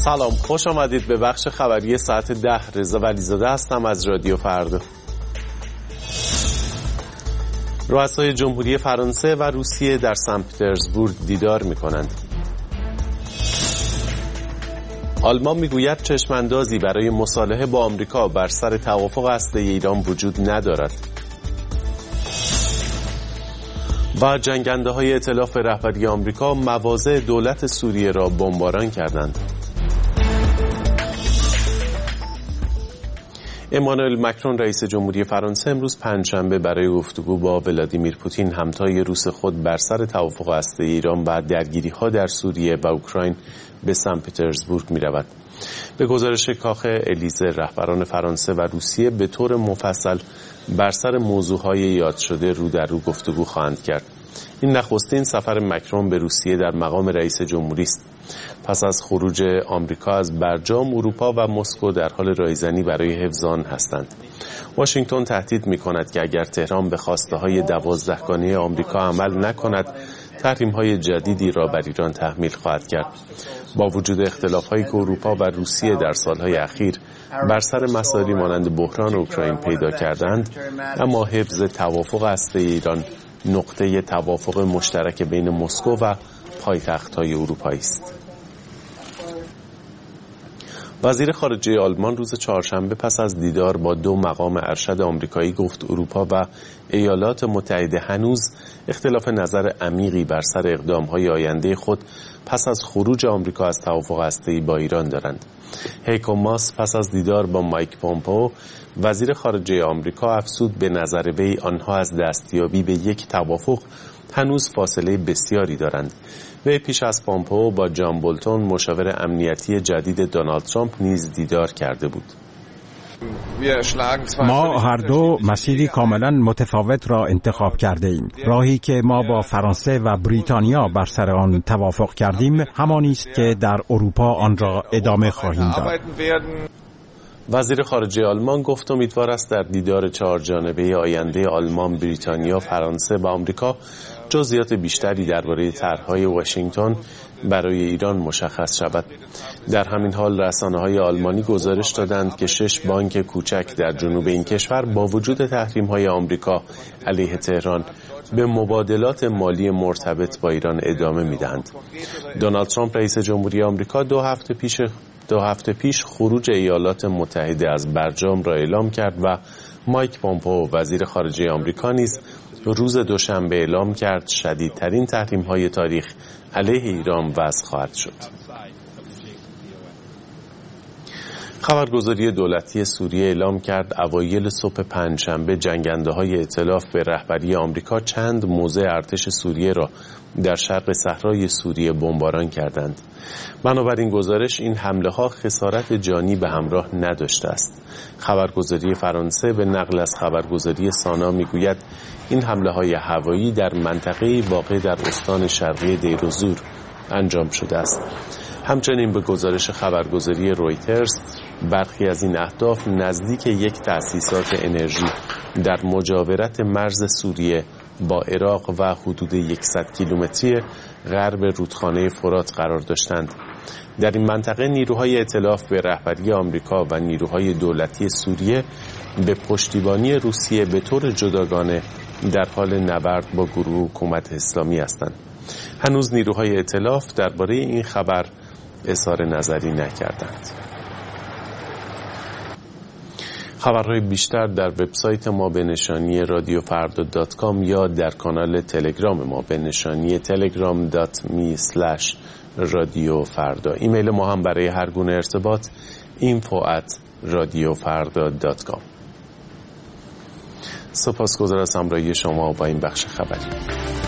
سلام، خوش آمدید به بخش خبری ساعت 10. رضا ولیزاده هستم از رادیو فردا. رؤسای جمهوری فرانسه و روسیه در سن پترزبورگ دیدار می‌کنند. آلمان میگوید چشم‌اندازی برای مصالحه با آمریکا بر سر توافق هسته‌ای ایران وجود ندارد. و جنگنده‌های ائتلاف رهبری آمریکا مواضع دولت سوریه را بمباران کردند. امانوئل مکرون رئیس جمهوری فرانسه امروز پنجشنبه برای گفتگو با ولادیمیر پوتین همتای روس خود بر سر توافق هسته‌ای ایران و درگیری‌ها در سوریه و اوکراین به سن پترزبورگ می‌رود. به گزارش کاخ الیزه رهبران فرانسه و روسیه به طور مفصل بر سر موضوعهای یاد شده رو در رو گفتگو خواهند کرد. این نخستین سفر مکرون به روسیه در مقام رئیس جمهوری است. پس از خروج آمریکا از برجام، اروپا و مسکو در حال رایزنی برای حفظ آن هستند. واشنگتن تهدید می‌کند که اگر تهران به خواسته‌های 12گانه آمریکا عمل نکند، تحریم‌های جدیدی را بر ایران تحمیل خواهد کرد. با وجود اختلاف‌هایی که اروپا و روسیه در سال‌های اخیر بر سر مسائلی مانند بحران اوکراین پیدا کردند، اما حفظ توافق هسته‌ای ایران نقطه توافق مشترک بین مسکو و پایتخت‌های اروپایی است. وزیر خارجه آلمان روز چهارشنبه پس از دیدار با دو مقام ارشد آمریکایی گفت اروپا و ایالات متحده هنوز اختلاف نظر عمیقی بر سر اقدام‌های آینده خود پس از خروج آمریکا از توافق هسته‌ای با ایران دارند. هیکو ماس پس از دیدار با مایک پومپئو وزیر خارجه آمریکا افزود به نظر وی آنها از دستیابی به یک توافق هنوز فاصله بسیاری دارند. وی پیش از پومپئو با جان بولتون مشاور امنیتی جدید دونالد ترامپ نیز دیدار کرده بود. ما هر دو مسیری کاملا متفاوت را انتخاب کرده ایم. راهی که ما با فرانسه و بریتانیا بر سر آن توافق کردیم همانی است که در اروپا آن را ادامه خواهیم داد. وزیر خارجه آلمان گفت امیدوار است در دیدار 4 جانبه آینده آلمان، بریتانیا، فرانسه و آمریکا جزئیات بیشتری درباره طرح‌های واشنگتن برای ایران مشخص شود. در همین حال رسانه‌های آلمانی گزارش دادند که 6 بانک کوچک در جنوب این کشور با وجود تحریم‌های آمریکا علیه تهران به مبادلات مالی مرتبط با ایران ادامه می‌دهند. دونالد ترامپ رئیس جمهوری آمریکا دو هفته پیش خروج ایالات متحده از برجام را اعلام کرد و مایک پومپئو وزیر خارجه آمریکا نیز روز دوشنبه اعلام کرد شدیدترین تحریم‌های تاریخ علیه ایران وضع خواهد شد. خبرگزاری دولتی سوریه اعلام کرد اوایل صبح پنجشنبه جنگنده‌های ائتلاف به رهبری آمریکا چند موضع ارتش سوریه را در شرق صحرای سوریه بمباران کردند. بنابراین گزارش این حمله‌ها خسارت جانی به همراه نداشته است. خبرگزاری فرانسه به نقل از خبرگزاری سانا میگوید این حمله‌های هوایی در منطقه‌ای واقع در استان شرقی دیرزور انجام شده است. همچنین به گزارش خبرگزاری رویترز برخی از این اهداف نزدیک یک تأسیسات انرژی در مجاورت مرز سوریه با عراق و حدود 100 کیلومتری غرب رودخانه فرات قرار داشتند. در این منطقه نیروهای ائتلاف به رهبری آمریکا و نیروهای دولتی سوریه به پشتیبانی روسیه به طور جداگانه در حال نبرد با گروه حکومت اسلامی هستند. هنوز نیروهای ائتلاف درباره این خبر اظهار نظری نکردند. خبرهای بیشتر در وبسایت ما به نشانی radiofarda.com یا در کانال تلگرام ما به نشانی telegram.me/radiofarda. ایمیل ما هم برای هر گونه ارتباط info@radiofarda.com. سپاسگزار از همراهی شما با این بخش خبری.